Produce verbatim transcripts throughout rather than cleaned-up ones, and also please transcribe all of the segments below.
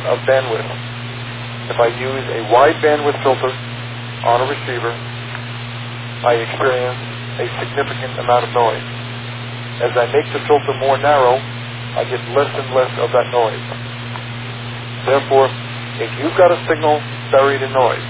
of bandwidth. If I use a wide bandwidth filter on a receiver, I experience a significant amount of noise. As I make the filter more narrow, I get less and less of that noise. Therefore, if you've got a signal buried in noise,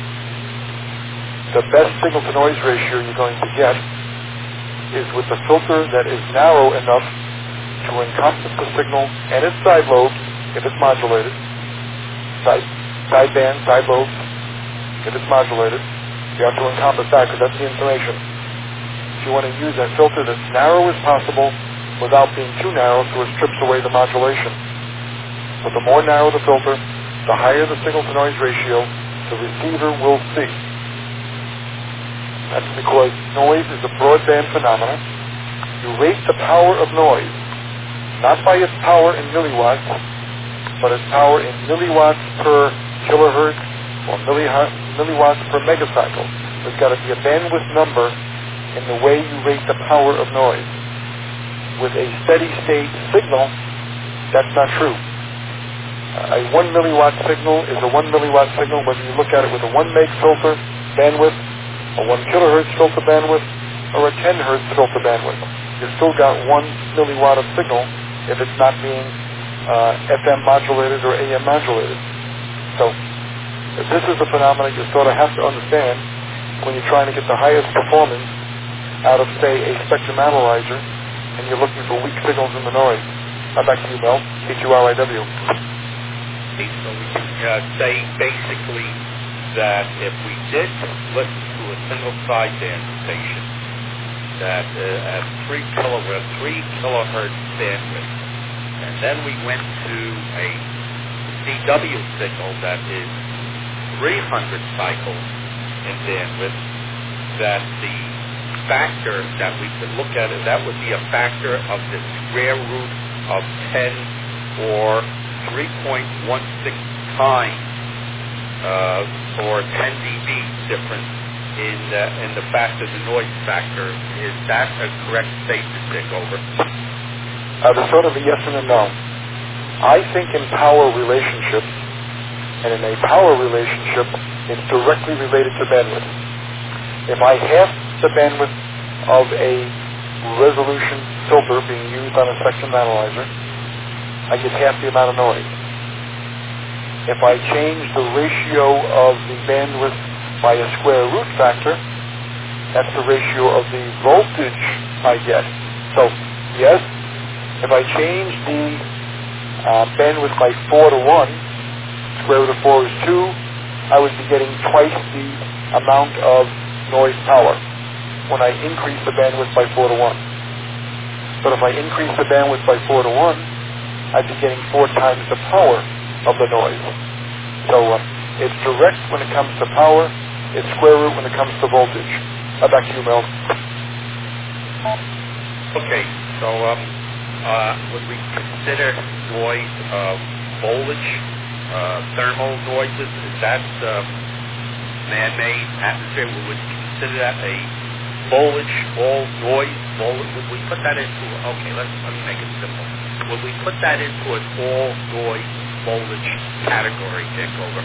the best signal-to-noise ratio you're going to get is with the filter that is narrow enough to encompass the signal and its side lobes, if it's modulated, side, side band, side lobes, if it's modulated. You have to encompass that because that's the information. You want to use a filter that's narrow as possible without being too narrow so it strips away the modulation. But the more narrow the filter, the higher the signal-to-noise ratio the receiver will see. That's because noise is a broadband phenomenon. You rate the power of noise, not by its power in milliwatts, but its power in milliwatts per kilohertz or milli- milliwatts per megacycle. There's got to be a bandwidth number in the way you rate the power of noise. With a steady-state signal, that's not true. A one milliwatt signal is a one milliwatt signal whether you look at it with a one meg filter bandwidth, a one kilohertz filter bandwidth, or a ten hertz filter bandwidth. You've still got one milliwatt of signal if it's not being uh, F M modulated or A M modulated. So this is a phenomenon you sort of have to understand when you're trying to get the highest performance out of, say, a spectrum analyzer, and you're looking for weak signals in the noise. Now back to you, Mel. H U R I W. So we can uh, say basically that if we did listen to a single sideband station that uh, at three kilohertz, three kilohertz bandwidth, and then we went to a C W signal that is three hundred cycles in bandwidth, that the factor that we could look at it, that would be a factor of the square root of ten or three point one six times uh, or ten dB difference in the, in the factor, the noise factor. Is that a correct statement, Dick? Over. Uh, there's sort of a yes and a no. I think in power relationships, and in a power relationship, it's directly related to bandwidth. If I have the bandwidth of a resolution filter being used on a spectrum analyzer, I get half the amount of noise. If I change the ratio of the bandwidth by a square root factor, that's the ratio of the voltage I get. So, yes, if I change the uh, bandwidth by four to one, square root of four is two, I would be getting twice the amount of noise power when I increase the bandwidth by four to one. But if I increase the bandwidth by four to one, I'd be getting four times the power of the noise. So uh, it's direct when it comes to power, it's square root when it comes to voltage. Uh, back to you, Mel. Okay, so um, uh, would we consider noise uh, voltage, uh, thermal noises? Is that uh, man-made atmosphere? Would we consider that a voltage, all noise? Voltage? Would we put that into? Okay, let's let me make it simple. Would we put that into an all noise voltage category, Dick? Over.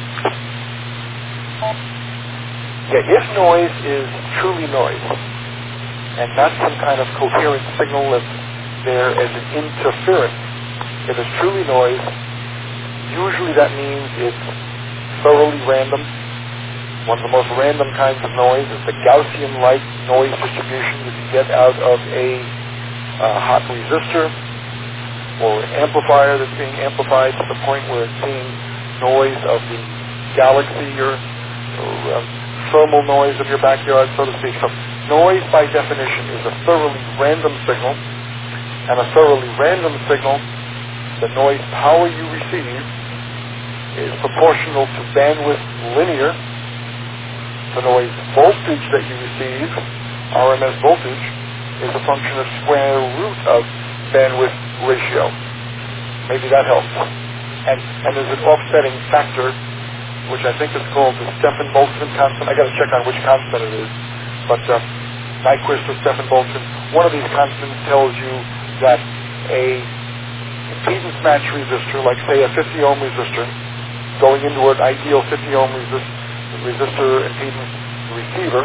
Yeah, if noise is truly noise and not some kind of coherent signal that's there as an interference, if it's truly noise, usually that means it's thoroughly random. One of the most random kinds of noise is the Gaussian-like noise distribution you can get out of a uh, hot resistor or an amplifier that's being amplified to the point where it's seeing noise of the galaxy or, or um, thermal noise of your backyard, so to speak. So noise, by definition, is a thoroughly random signal, and a thoroughly random signal, the noise power you receive is proportional to bandwidth linear. The noise voltage that you receive, R M S voltage, is a function of square root of bandwidth ratio. Maybe that helps. And and there's an offsetting factor, which I think is called the Stefan-Boltzmann constant. I got to check on which constant it is. But uh, Nyquist or Stefan-Boltzmann, one of these constants tells you that a impedance match resistor, like say a fifty ohm resistor, going into an ideal fifty ohm resist- resistor impedance receiver,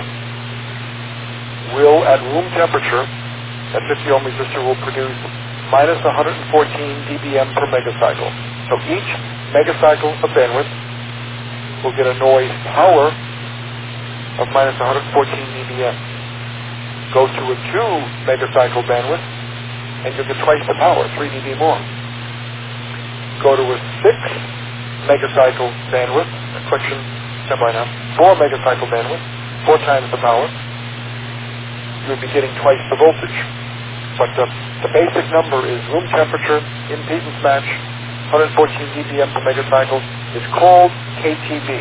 will at room temperature, that fifty ohm resistor will produce minus one hundred fourteen decibels per megacycle. So each megacycle of bandwidth will get a noise power of minus one hundred fourteen decibels. Go to a two megacycle bandwidth, and you'll get twice the power, three decibels more. Go to a six megacycle bandwidth, correction, by now, four megacycle bandwidth, four times the power. You'll be getting twice the voltage. But the, the basic number is room temperature, impedance match, one hundred fourteen decibels per megacycle. It's called K T B.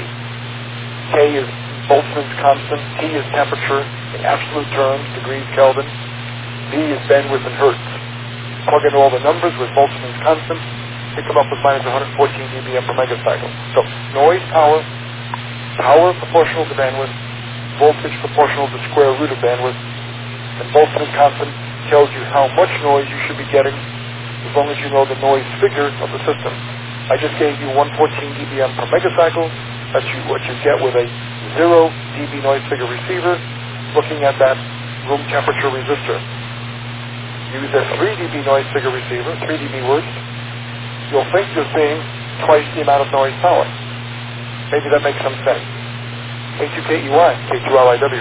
K is Boltzmann's constant, T is temperature in absolute terms, degrees Kelvin, B is bandwidth in hertz. Plug in all the numbers with Boltzmann's constant, you come up with minus one hundred fourteen decibels per megacycle. So noise, power, power proportional to bandwidth, voltage proportional to square root of bandwidth, and Boltzmann's constant tells you how much noise you should be getting as long as you know the noise figure of the system. I just gave you one hundred fourteen decibels per megacycle. That's you, what you get with a zero decibel noise figure receiver looking at that room temperature resistor. Use a three decibel noise figure receiver, three decibel words. You'll think you're seeing twice the amount of noise power. Maybe that makes some sense. K two K E Y, K two L I W.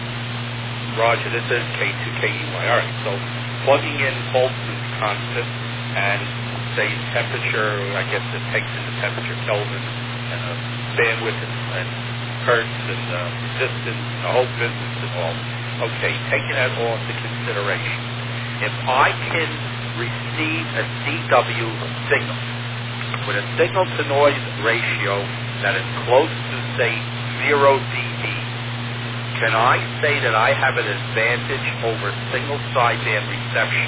Roger, this is K two K E Y. All right, so plugging in Boltzmann's constant and say temperature, I guess it takes into temperature Kelvin and uh, bandwidth and, and hertz and uh, resistance and the whole business and all. Okay, taking that all into consideration. If I can receive a C W signal with a signal-to-noise ratio that is close to, say, zero decibels, can I say that I have an advantage over single sideband reception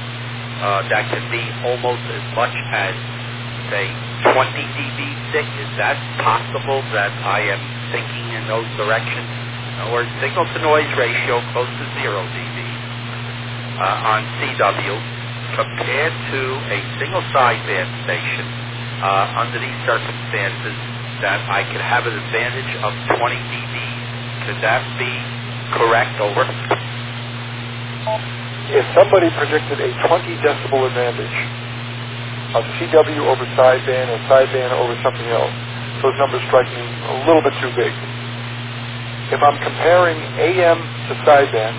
uh, that can be almost as much as, say, twenty decibels thick? Is that possible that I am thinking in those directions? Or signal-to-noise ratio close to zero decibels uh, on C W compared to a single sideband station uh, under these circumstances that I could have an advantage of twenty decibels. Could that be correct? Over. If somebody predicted a twenty decibel advantage of C W over sideband or sideband over something else, those numbers strike me a little bit too big. If I'm comparing A M to sideband,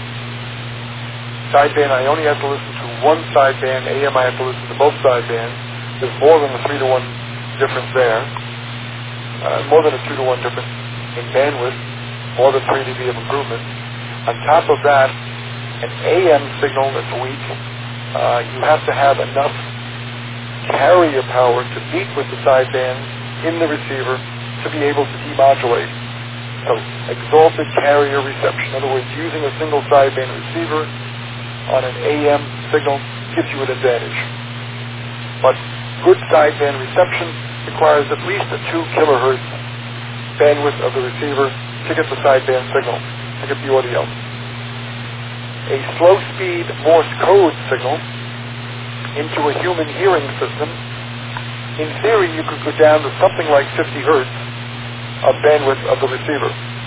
sideband I only have to listen to one sideband, A M I have to listen to both sidebands. There's more than a three to one difference there, uh, more than a two to one difference in bandwidth, more than three decibels of improvement. On top of that, an A M signal that's weak, uh, you have to have enough carrier power to beat with the sideband in the receiver to be able to demodulate. So exalted carrier reception. In other words, using a single sideband receiver on an A M signal gives you an advantage. But good sideband reception requires at least a two kilohertz bandwidth of the receiver to get the sideband signal, to get the audio. A slow-speed Morse code signal into a human hearing system, in theory you could go down to something like fifty hertz of bandwidth of the receiver.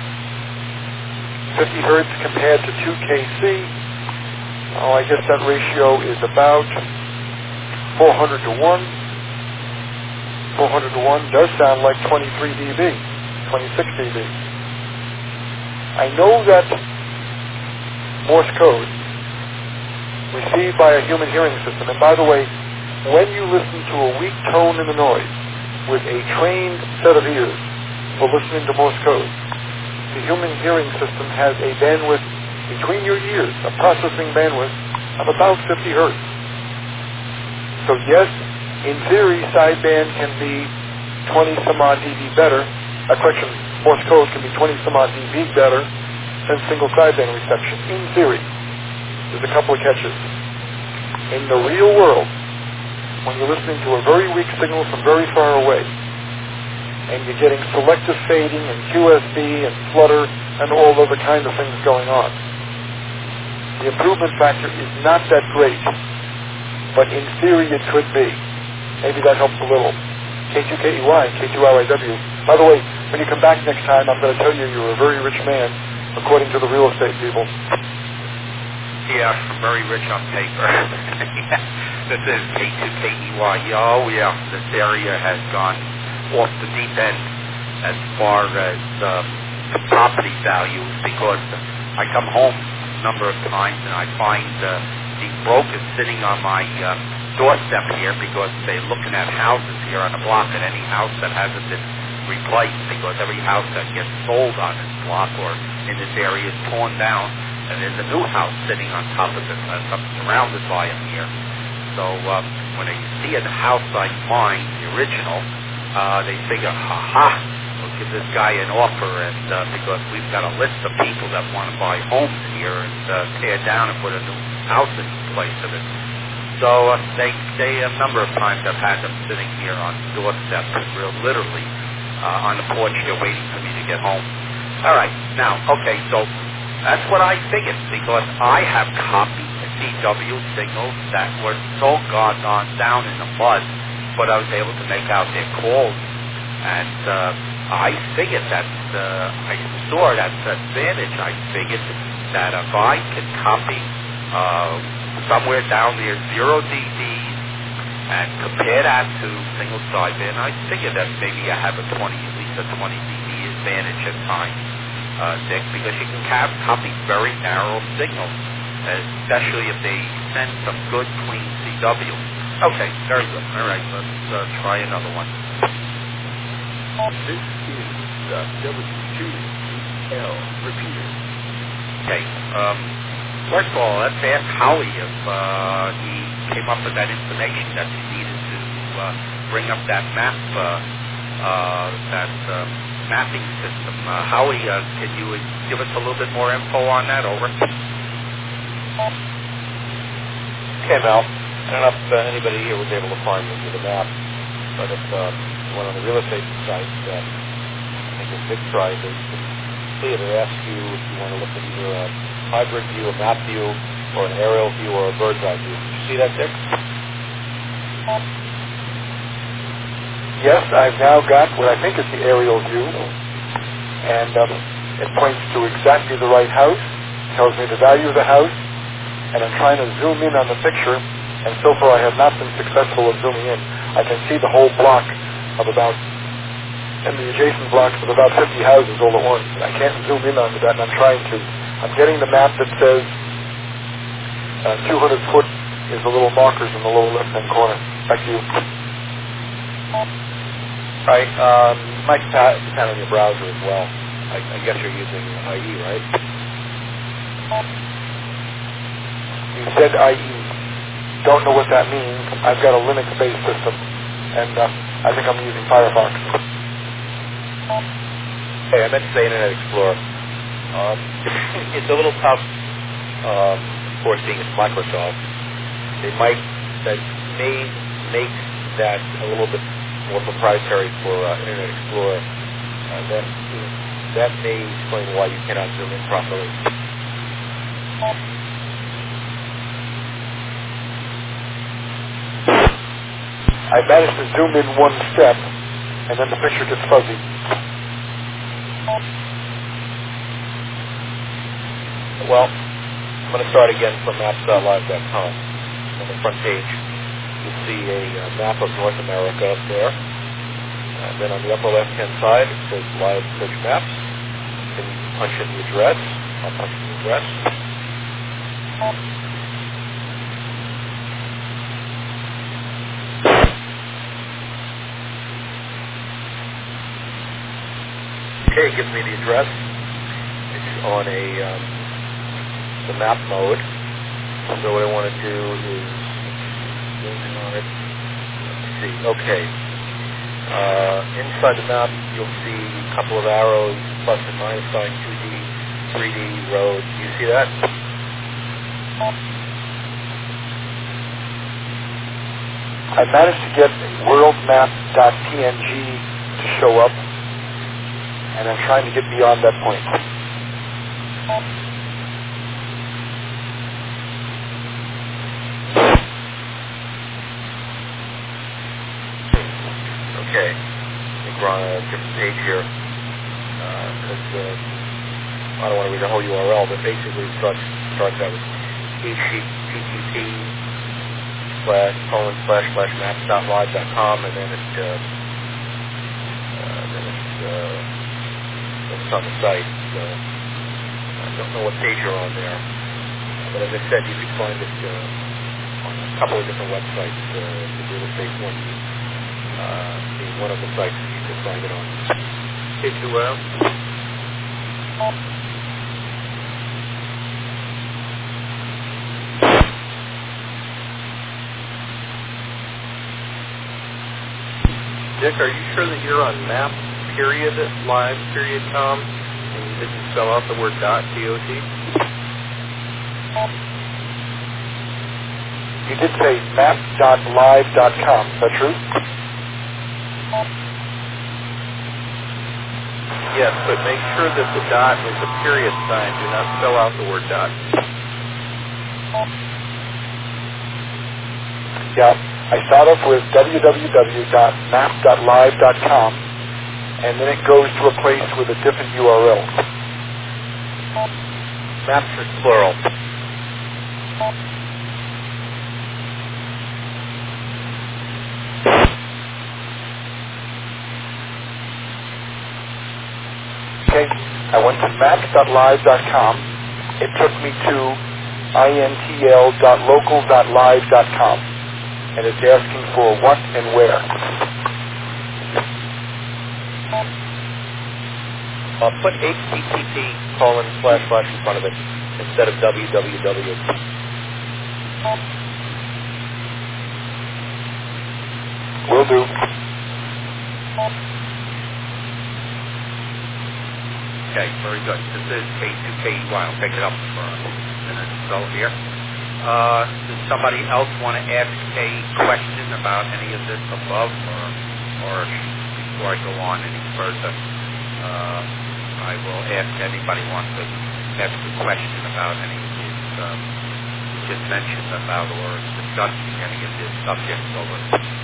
fifty hertz compared to two K C, oh, I guess that ratio is about four hundred to one. four hundred to one does sound like twenty-three decibels, twenty-six decibels. I know that Morse code received by a human hearing system, and by the way, when you listen to a weak tone in the noise with a trained set of ears for listening to Morse code, the human hearing system has a bandwidth between your ears, a processing bandwidth of about fifty hertz. So yes, in theory, sideband can be twenty some odd dB better. Uh, correction, Morse code can be twenty some odd dB better than single sideband reception. In theory, there's a couple of catches. In the real world, when you're listening to a very weak signal from very far away, and you're getting selective fading and Q S B and flutter and all other kind of things going on, the improvement factor is not that great, but in theory it could be. Maybe that helps a little. K two K E Y, K two R I W. By the way, when you come back next time, I'm going to tell you you're a very rich man, according to the real estate people. Yeah, very rich on paper. This is K two K E Y. Oh, yeah, this area has gone off the deep end as far as um, the property values, because I come home a number of times and I find uh, the brokers sitting on my um, doorstep here because they're looking at houses here on the block, and any house that hasn't been replaced, because every house that gets sold on this block or in this area is torn down, and there's a new house sitting on top of it, uh, surrounded by them here. So uh, when they see a house like mine, the original, uh, they figure, ha-ha, we'll give this guy an offer, and uh, because we've got a list of people that want to buy homes here and uh, tear down and put a new house in place of it. So uh, they, they a number of times I've had them sitting here on the doorstep, real literally, uh, on the porch here waiting for me to get home. All right, now, okay, so that's what I figured, because I have copied C W signals that were so gone on down in the mud, but I was able to make out their calls. And uh, I figured that, uh, I saw that advantage. I figured that if I can copy uh, somewhere down there zero D Bs and compare that to single sideband, I figured that maybe I have a twenty, at least a twenty D B advantage at times, uh, Dick, because you can have, copy very narrow signals, especially if they send some good, clean C W. Okay, very good. All right, let's uh, try another one. This is the W two E L repeater. Okay. Um, first of all, let's ask Howie if uh, he came up with that information that he needed to uh, bring up that map, uh, uh, that uh, mapping system. Uh, Howie, uh, can you give us a little bit more info on that? Over. Okay, Mel. I don't know if uh, anybody here was able to find into the map, but if uh, you went on the real estate site, uh, I think if Vic tried, they see it, it asks you if you want to look at either a hybrid view, a map view, or an aerial view, or a bird's eye view. Did you see that, Dick? Yes, I've now got what I think is the aerial view, and um, it points to exactly the right house, tells me the value of the house, and I'm trying to zoom in on the picture, and so far I have not been successful at zooming in. I can see the whole block of about, and the adjacent blocks of about fifty houses all at once. I can't zoom in onto that, and I'm trying to. I'm getting the map that says uh, two hundred foot is the little markers in the lower left-hand corner. Back to you. Right. Um, might depend on your browser as well. I, I guess you're using I E, right? You said I E. Don't know what that means. I've got a Linux-based system, and uh, I think I'm using Firefox. Hey, I meant to say Internet Explorer. Um, it's a little tough, um, of course, being it's Microsoft. They might, that may make that a little bit more proprietary for uh, Internet Explorer. Uh, that that may explain why you cannot zoom in properly. I managed to zoom in one step, and then the picture gets fuzzy. Well, I'm going to start again from maps dot live dot com. On the front page, you'll see a uh, map of North America up there. And then on the upper left-hand side, it says Live Search Maps. Then you can punch in the address. I'll punch in the address. Okay, it gives me the address. It's on a um, the map mode. So what I want to do is zoom in on it. Let's see. Okay. Uh, inside the map, you'll see a couple of arrows, plus and minus sign, two D, three D, roads. Do you see that? I managed to get world map dot P N G to show up, and I'm trying to get beyond that point. Okay. I think we're on a different page here. Because uh, uh, I don't want to read the whole U R L, but basically it starts, starts out with http slash colon slash slash maps dot live dot com, and then it uh, uh, then it's uh, then it's on the site. So I don't know what page you're on there, but as I said, you can find it uh, on a couple of different websites. Uh, the real estate one uh, being one of the sites that you can find it on. Page U R L. Dick, are you sure that you're on map period live period com and you didn't spell out the word dot T O T? You did say map dot live dot com. Is that true? Yes, but make sure that the dot is a period sign. Do not spell out the word dot. Yeah. I start off with w w w dot map dot live dot com, and then it goes to a place with a different U R L. Maps is plural. Okay, I went to maps dot live dot com. It took me to intl dot local dot live dot com. And it's asking for what and where. Uh, put H T T P colon slash slash in front of it instead of www. Will do. Okay, very good. This is K two K E Y. I'll pick it up for a minute or so here. Uh, does somebody else want to ask a question about any of this above, or, or before I go on any further, uh, I will ask anybody wants to ask a question about any of these um, just mentioned about, or discussing any of these subjects over.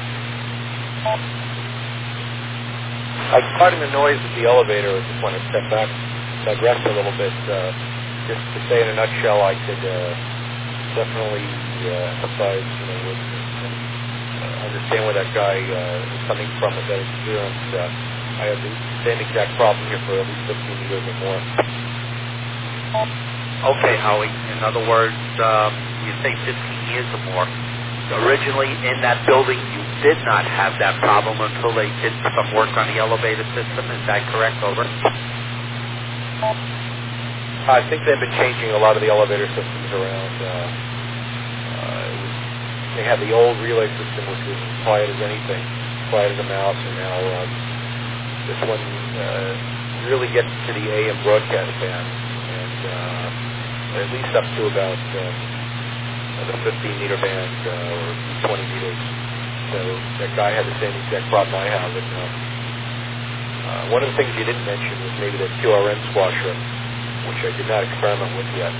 I regarding the noise of the elevator, I just want to step back, digress a little bit. Uh, just to say in a nutshell, I could. Uh, Definitely uh, empathize, you know, with, and uh, understand where that guy uh, is coming from with that experience. Uh, I have the same exact problem here for at least fifteen years or more. Okay, Howie. In other words, um, you say fifteen years or more. Originally in that building, you did not have that problem until they did some work on the elevator system. Is that correct? Over. I think they've been changing a lot of the elevator systems around. Uh, uh, it was, they had the old relay system, which was quiet as anything, quiet as a mouse, and now um, this one uh, really gets to the A M broadcast band, and uh, at least up to about uh, the fifteen meter band uh, or twenty meters. So that guy had the same exact problem I have. And, uh, uh, one of the things you didn't mention was maybe the Q R N squasher, which I did not experiment with yet.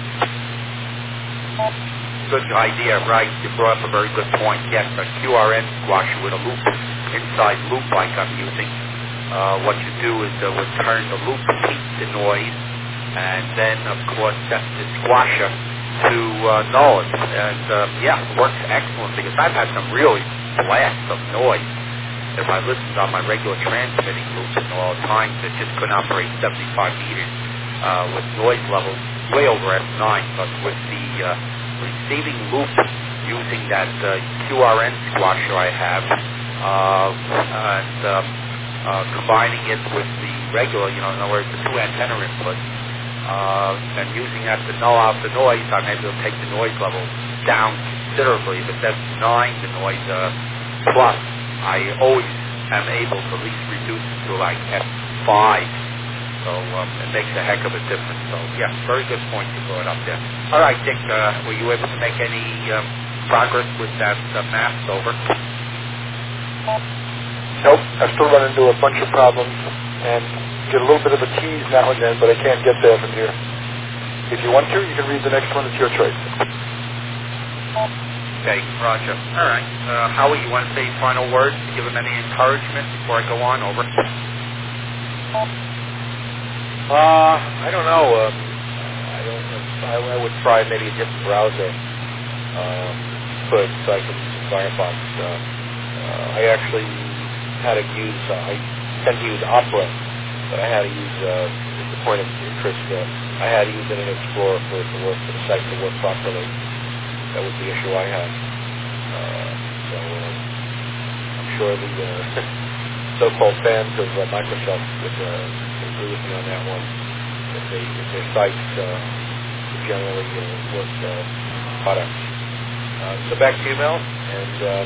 Good idea, right? You brought up a very good point. Yes, a Q R N squasher with a loop, inside loop like I'm using. Uh, what you do is uh, would turn the loop, keep the noise, and then, of course, set the squasher to uh, null it. And, um, yeah, it works excellent because I've had some really blasts of noise. If I listened on my regular transmitting loops and all the time, that just couldn't operate seventy-five meters. Uh, with noise levels way over F nine, but with the uh, receiving loop using that uh, Q R N squasher I have, uh, and um, uh, combining it with the regular, you know, in other words, the two antenna inputs, uh, and using that to null out the noise, I'm able to take the noise level down considerably. If it's F nine, the noise uh, plus, I always am able to at least reduce it to like F five. So um, it makes a heck of a difference. So, yeah, very good point you brought up there. All right, Dick, uh, were you able to make any um, progress with that uh, maps over? Nope, I still run into a bunch of problems and get a little bit of a tease now and then, but I can't get there from here. If you want to, you can read the next one. It's your choice. Okay, Roger. All right. Uh, Howie, you want to say final words to give him any encouragement before I go on? Over. Uh, I don't know. Um, I don't. I, I would try maybe a different browser. Um, but so I could use Firefox. Uh, uh, I actually had to use. Uh, I tend to use Opera, but I had to use. Uh, at the point of interest, uh, I had to use Internet Explorer for it to work for the site to work properly. That was the issue I had. Uh, so uh, I'm sure the uh, so-called fans of uh, Microsoft would uh, agree with me on that one. If, they, if their sites uh, generally uh, work uh, better. Uh, so back to you, Mel. And um,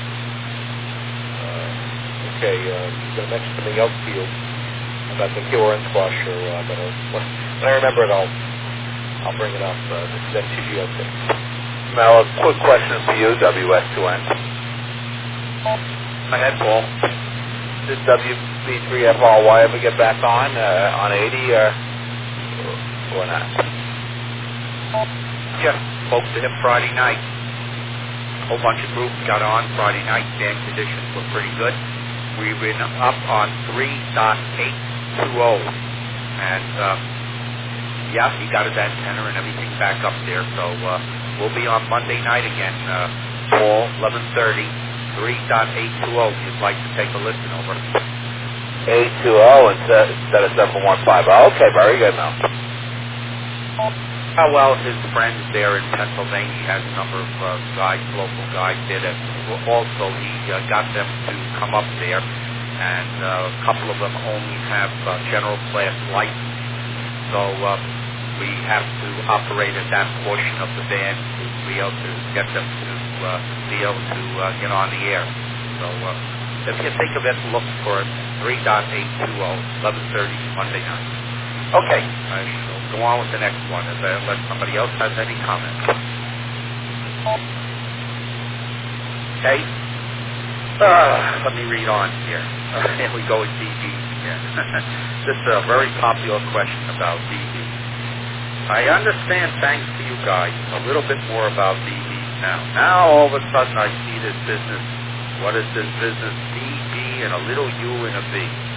uh, okay, uh, you're going to mention something else to you about the Q R N squash, or uh, but when, when I remember it, I'll I'll bring it up. Uh, this is N T G O six. Mel, a quick question for you, W S two N. Go ahead, Paul. Did W B three F R Y ever get back on uh, on eighty or or not? Yeah, spoke to him Friday night. A whole bunch of groups got on Friday night. Dam conditions were pretty good. We've been up on three point eight two zero. And, um, yeah, he got his antenna and everything back up there. So uh, we'll be on Monday night again, uh, Paul, eleven thirty, three point eight two zero. If you'd like to take a listen over. eight two zero instead, instead of seven one five. Oh, okay, very good, Mel. How well his friends there in Pennsylvania, he has a number of uh, guys, local guys there that also he uh, got them to come up there, and uh, a couple of them only have uh, general class license, so uh, we have to operate at that portion of the band to be able to get them to uh, be able to uh, get on the air. So uh, if you think of it, look for it, three point eight two zero, eleven thirty Monday night. Okay, I shall go on with the next one unless somebody else has any comments. Okay. Uh, let me read on here. Uh, here we go with D B again. This is a very popular question about D B. I understand, thanks to you guys, a little bit more about D B now. Now all of a sudden I see this business. What is this business? D B and a little U and a B.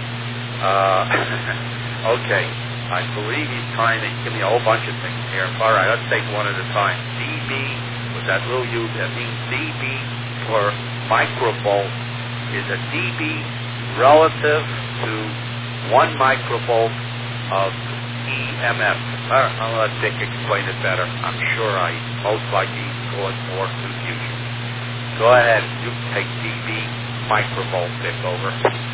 Uh, okay. I believe he's trying to give me a whole bunch of things here. All right, let's take one at a time. D B, with that little U, that means D B for microvolt is a D B relative to one microvolt of E M F. Right, I'll let Dick explain it better. I'm sure I most likely cause more confusion. Go ahead, you take D B microvolt, Dick, over.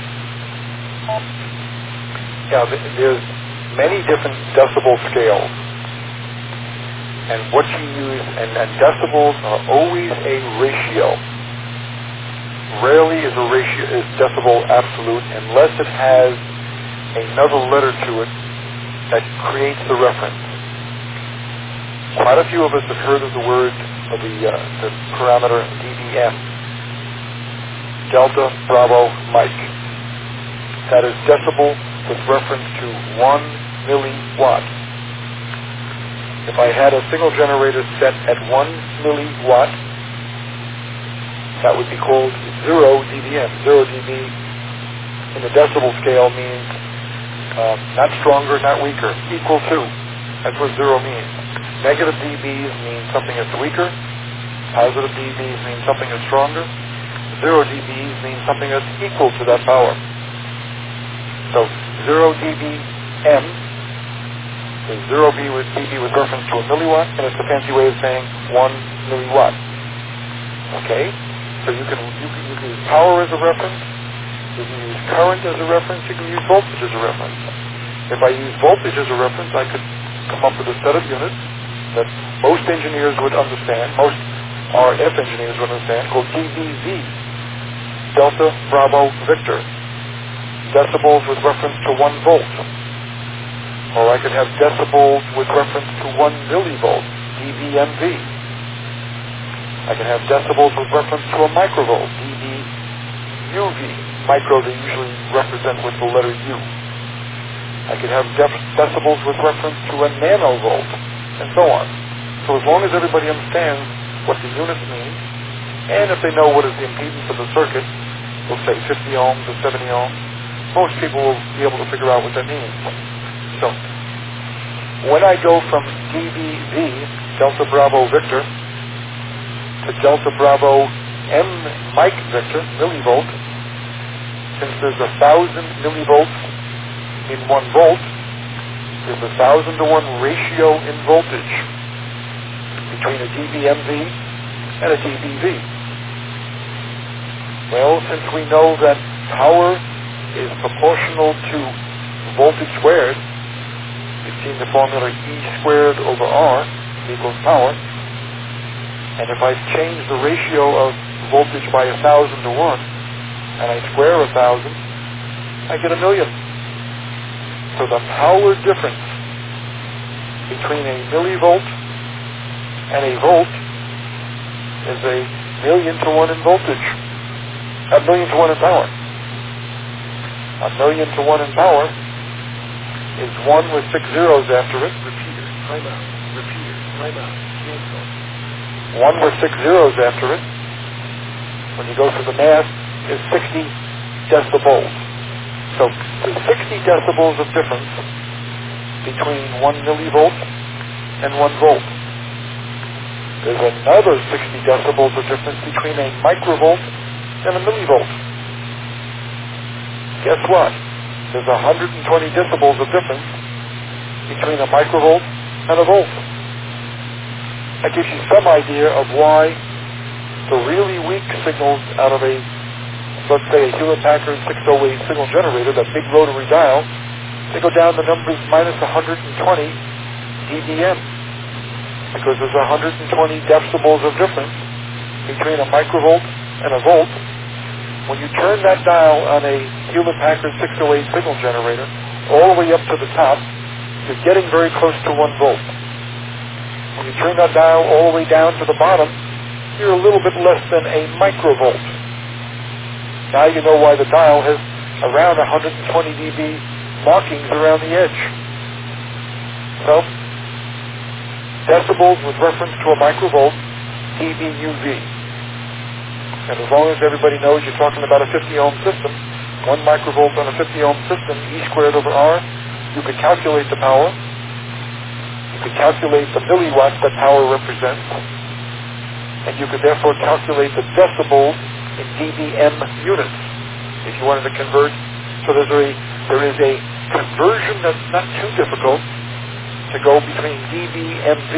Yeah, there's many different decibel scales, and what you use, and, and decibels are always a ratio. Rarely is a ratio is decibel absolute unless it has another letter to it that creates the reference. Quite a few of us have heard of the word of the uh, the parameter D B M, Delta Bravo Mike. That is decibel with reference to one milliwatt. If I had a single generator set at one milliwatt, that would be called zero D B M. Zero D B in the decibel scale means uh, not stronger, not weaker, equal to. That's what zero means. Negative D Bs mean something that's weaker. Positive D Bs mean something that's stronger. Zero D Bs mean something that's equal to that power. So zero D B M is zero B with D B with reference to a milliwatt, and it's a fancy way of saying one milliwatt. Okay? So you can, you can, you can use power as a reference, you can use current as a reference, you can use voltage as a reference. If I use voltage as a reference, I could come up with a set of units that most engineers would understand, most R F engineers would understand, called D B V, Delta Bravo Victor. Decibels with reference to one volt. Or I could have decibels with reference to one millivolt, D B M V. I can have decibels with reference to a microvolt, D B U V. Micro they usually represent with the letter U. I could have def- decibels with reference to a nanovolt, and so on. So as long as everybody understands what the units mean, And if they know what is the impedance of the circuit, we'll say fifty ohms or seventy ohms, most people will be able to figure out what that means. So, when I go from D B V, Delta Bravo Victor, to Delta Bravo M Mike Victor, millivolt, since there's a thousand millivolts in one volt, there's a thousand to one ratio in voltage between a D B M V and a D B V. Well, since we know that power is proportional to voltage squared, you've seen the formula E squared over R equals power, and if I change the ratio of voltage by a thousand to one, and I square a thousand, I get a million. So the power difference between a millivolt and a volt is a million to one in voltage. A million to one in power. A million to one in power is one with six zeros after it. Repeater, time out. Repeater, time out. Cancel. One with six zeros after it, when you go through the math, is sixty decibels. So there's sixty decibels of difference between one millivolt and one volt. There's another sixty decibels of difference between a microvolt and a millivolt. Guess what? There's one hundred twenty decibels of difference between a microvolt and a volt. That gives you some idea of why the really weak signals out of a, let's say, a Hewlett-Packard six oh eight signal generator, that big rotary dial, they go down the numbers minus one hundred twenty D B M, because there's one hundred twenty decibels of difference between a microvolt and a volt. When you turn that dial on a Hewlett-Packard six oh eight signal generator all the way up to the top, you're getting very close to one volt. When you turn that dial all the way down to the bottom, you're a little bit less than a microvolt. Now you know why the dial has around one hundred twenty D B markings around the edge. So, decibels with reference to a microvolt, D B U V. And as long as everybody knows you're talking about a fifty ohm system, one microvolt on a fifty ohm system, E squared over R, you could calculate the power. You could calculate the milliwatts that power represents. And you could therefore calculate the decibels in D B M units if you wanted to convert. So there's a, there is a conversion that's not too difficult to go between D B M V,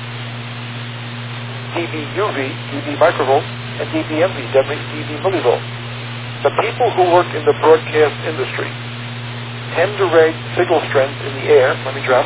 D B U V, D B microvolt, and D B M V, D B millivolt. The people who work in the broadcast industry tend to rate signal strength in the air. Let me drop.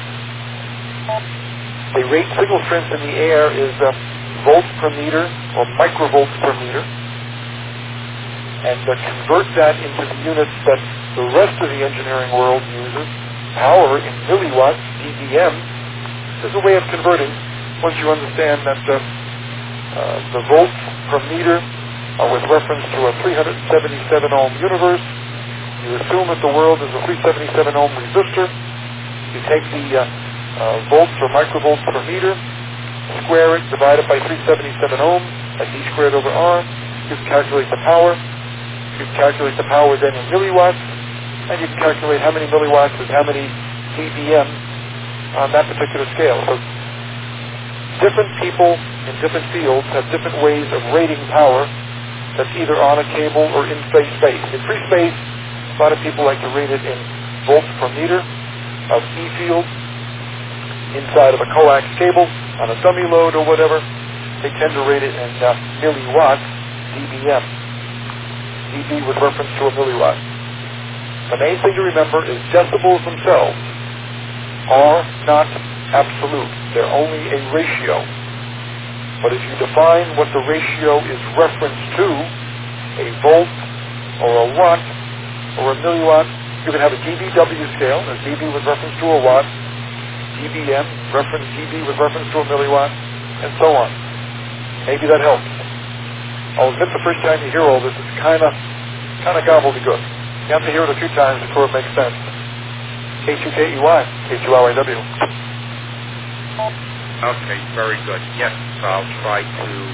They rate signal strength in the air is uh, volts per meter or microvolts per meter, and uh, convert that into the units that the rest of the engineering world uses. Power in milliwatts, D B M, is a way of converting once you understand that uh, uh, the volts per meter are with reference to a three hundred seventy-seven ohm universe. You assume that the world is a three hundred seventy-seven ohm resistor. You take the uh, uh, volts or microvolts per meter, square it, divide it by three hundred seventy-seven ohms, that's E squared over R. You can calculate the power. You can calculate the power then in milliwatts, and you can calculate how many milliwatts is how many D B M on that particular scale. So different people in different fields have different ways of rating power that's either on a cable or in free space. In free space, a lot of people like to rate it in volts per meter of E field inside of a coax cable on a dummy load or whatever. They tend to rate it in uh, milliwatts, D B M. D B with reference to a milliwatt. The main thing to remember is decibels themselves are not absolute. They're only a ratio. But if you define what the ratio is referenced to, a volt or a watt or a milliwatt, you can have a D B W scale, a D B with reference to a watt, D B M, reference D B with reference to a milliwatt, and so on. Maybe that helps. I'll admit the first time you hear all this, it's kind of kind of gobbledygook. You have to hear it a few times before it makes sense. K two K E Y, K two L I W. Okay, very good. Yes, I'll try to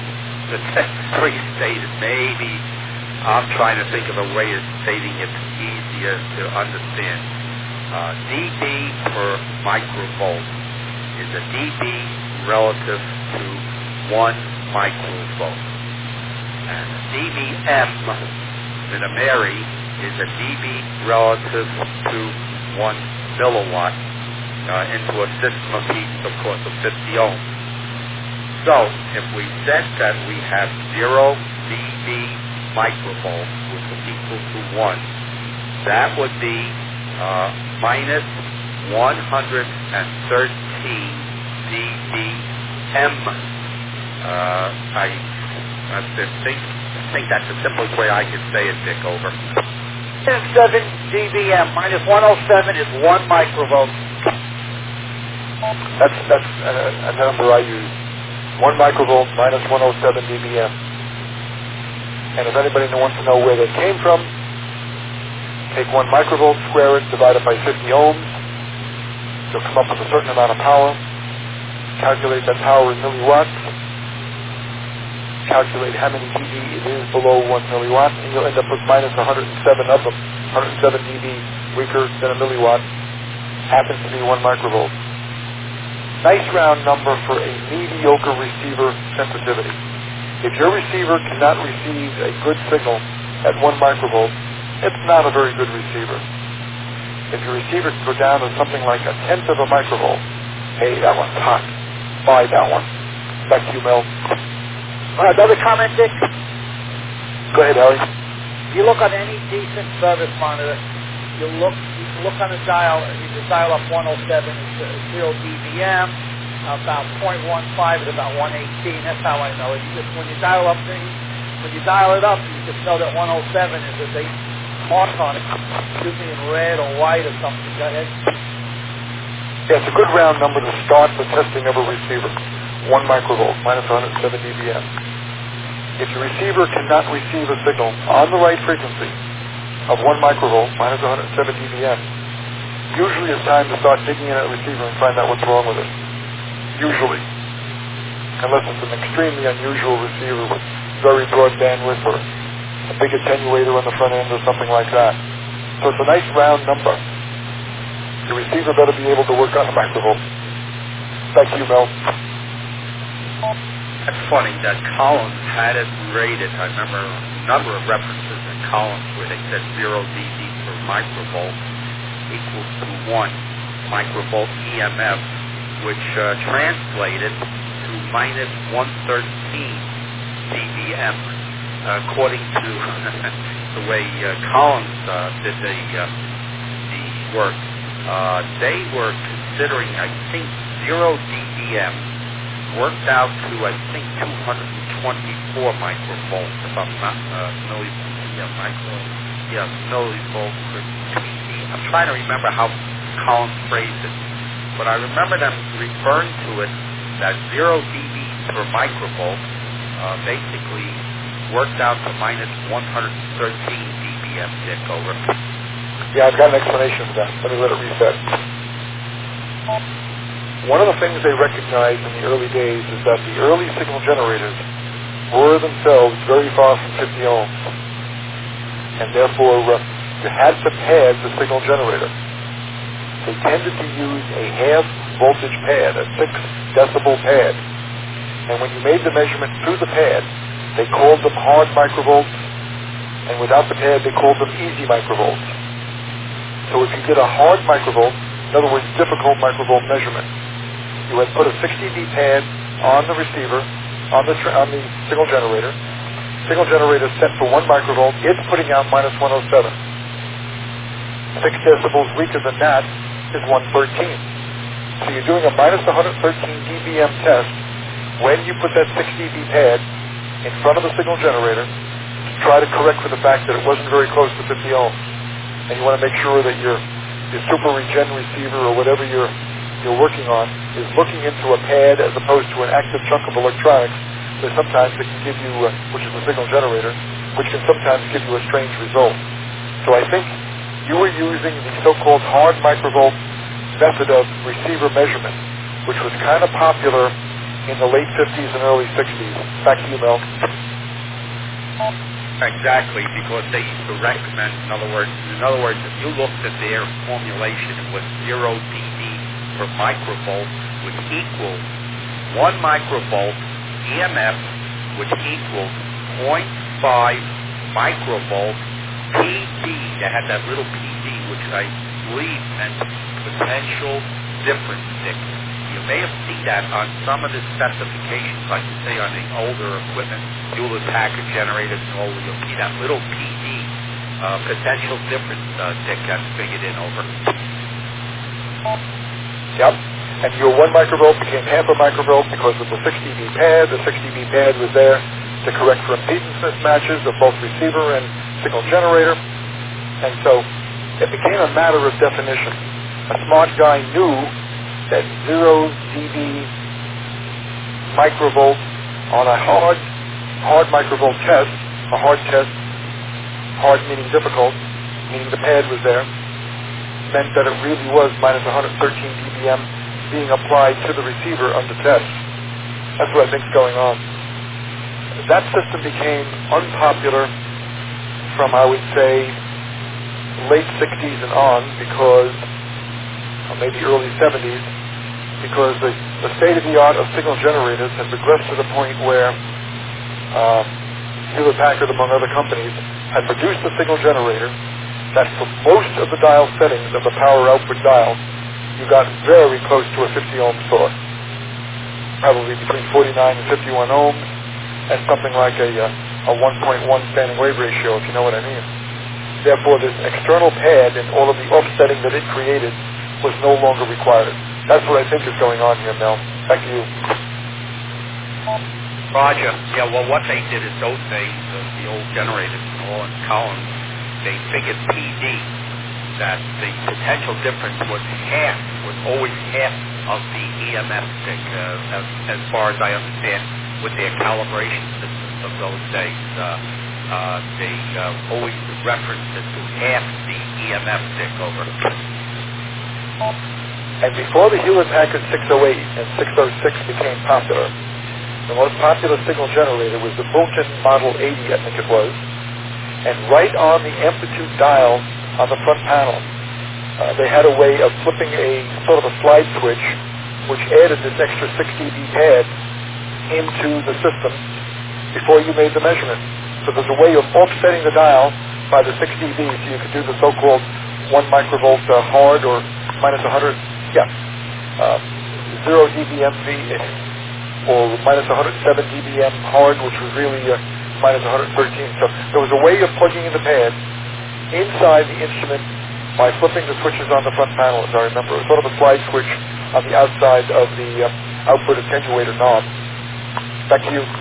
restated. Maybe I'm trying to think of a way of stating it easier to understand. Uh, dB per microvolt is a dB relative to one microvolt. And dBm, millimary, is a dB relative to one milliwatt uh, into a system of heat, of course, of fifty ohms. So, if we said that we have zero dB microvolt, which is equal to one, that would be uh, minus one hundred thirteen dBm. Uh, I, I think, I think that's the simplest way I could say it, Dick, over. seven dBm minus one oh seven is one microvolt. That's, that's a, a number I use. one microvolt minus one oh seven dBm. And if anybody wants to know where that came from, take one microvolt, square it, divide it by fifty ohms. You'll come up with a certain amount of power. Calculate that power in milliwatts. Calculate how many dB it is below one milliwatt, and you'll end up with minus one hundred seven of them. one hundred seven dB weaker than a milliwatt. Happens to be one microvolt. Nice round number for a mediocre receiver sensitivity. If your receiver cannot receive a good signal at one microvolt, it's not a very good receiver. If your receiver can go down to something like a tenth of a microvolt, hey, that one's hot. Buy that one. Back to you, Mel. Uh, another comment, Dick? Go ahead, Harry. You look on any decent service monitor, you look you look on the dial, you can dial up one oh seven, it's zero dBm, about zero point one five is about one eighteen. That's how I know it. You just when you dial up the, when you dial it up, you just know that one oh seven is a they mark on it, usually in red or white or something. Go ahead. Yeah, it's a good round number to start the testing of a receiver. One microvolt minus one hundred seven dBm. If your receiver cannot receive a signal on the right frequency of one microvolt minus one hundred seven dBm, usually it's time to start digging in at a receiver and find out what's wrong with it. Usually. Unless it's an extremely unusual receiver with very broad bandwidth or a big attenuator on the front end or something like that. So it's a nice round number. Your receiver better be able to work on a microvolt. Back to you, Mel. That's funny that Collins had it rated. I remember a number of references in Collins where they said zero dB per microvolt equals to one microvolt E M F, which uh, translated to minus one hundred thirteen dBm, uh, according to the way uh, Collins uh, did the, uh, the work. Uh, they were considering, I think, zero dBm worked out to, I think, two hundred twenty-four microvolts, if I'm not, uh, millivolts, yeah, micro, yeah, millivolts per dB. I'm trying to remember how Collins phrased it, but I remember them referring to it that zero dB per microvolt uh, basically worked out to minus one hundred thirteen dBm, Dick, over. Yeah, I've got an explanation for that. Let me let it reset. One of the things they recognized in the early days is that the early signal generators were themselves very far from fifty ohms. And therefore, uh, you had to pad the signal generator. They tended to use a half voltage pad, a six decibel pad. And when you made the measurement through the pad, they called them hard microvolts, and without the pad, they called them easy microvolts. So if you did a hard microvolt, in other words, difficult microvolt measurement, you had put a six dB pad on the receiver, on the tra- on the signal generator. Signal generator is set for one microvolt. It's putting out minus one oh seven. Six decibels weaker than that is one thirteen. So you're doing a minus one hundred thirteen dBm test when you put that six dB pad in front of the signal generator to try to correct for the fact that it wasn't very close to fifty ohms. And you want to make sure that your your super regen receiver or whatever you're you're working on is looking into a pad as opposed to an active chunk of electronics that sometimes it can give you, uh, which is the signal generator, which can sometimes give you a strange result. So I think you were using the so-called hard microvolt method of receiver measurement, which was kind of popular in the late fifties and early sixties. Back to you, Mel. Exactly, because they used to recommend, in other words, in other words, if you looked at their formulation, it was zero D B per microvolt, which equals one microvolt E M F, which equals zero point five microvolt P D. They had that little P D, which I believe meant potential difference stick. You may have seen that on some of the specifications, like you say on the older equipment, Hewlett Packard generators and all, you'll see that little P D, uh, potential difference uh, stick that's figured in over. Yep. And your one microvolt became half a microvolt because of the six D B pad. The six D B pad was there to correct for impedance mismatches of both receiver and signal generator. And so it became a matter of definition. A smart guy knew that zero D B microvolt on a hard, hard microvolt test, a hard test, hard meaning difficult, meaning the pad was there, meant that it really was minus one hundred thirteen D B M being applied to the receiver under test. That's what I think is going on. That system became unpopular from, I would say, late sixties and on because, or maybe early seventies, because the, the state-of-the-art of signal generators had progressed to the point where uh, Hewlett Packard, among other companies, had produced a signal generator that for most of the dial settings of the power output dial, you got very close to a fifty ohm source, probably between forty-nine and fifty-one ohms, and something like a, a one point one standing wave ratio, if you know what I mean. Therefore, this external pad and all of the offsetting that it created was no longer required. That's what I think is going on here, Mel. Back to you. Roger. Yeah, well, what they did is those days, uh, the old generators and all in Collins, they figured P D, that the potential difference was half, was always half of the E M F stick, uh, as, as far as I understand, with their calibration systems of those days. Uh, uh, they uh, always referenced it to half the E M F stick over. And before the Hewlett Packard six oh eight and six oh six became popular, the most popular signal generator was the Boulton Model eighty, I think it was, and right on the amplitude dial on the front panel, uh, they had a way of flipping a sort of a slide switch, which added this extra six D B pad into the system before you made the measurement. So there's a way of offsetting the dial by the six D B, so you could do the so-called one microvolt uh, hard or minus one hundred, yeah, uh, zero D B M V or minus one hundred seven D B M hard, which was really uh, minus one hundred thirteen. So there was a way of plugging in the pad inside the instrument by flipping the switches on the front panel, as I remember. It was sort of a slide switch on the outside of the uh, output attenuator knob. Back to you.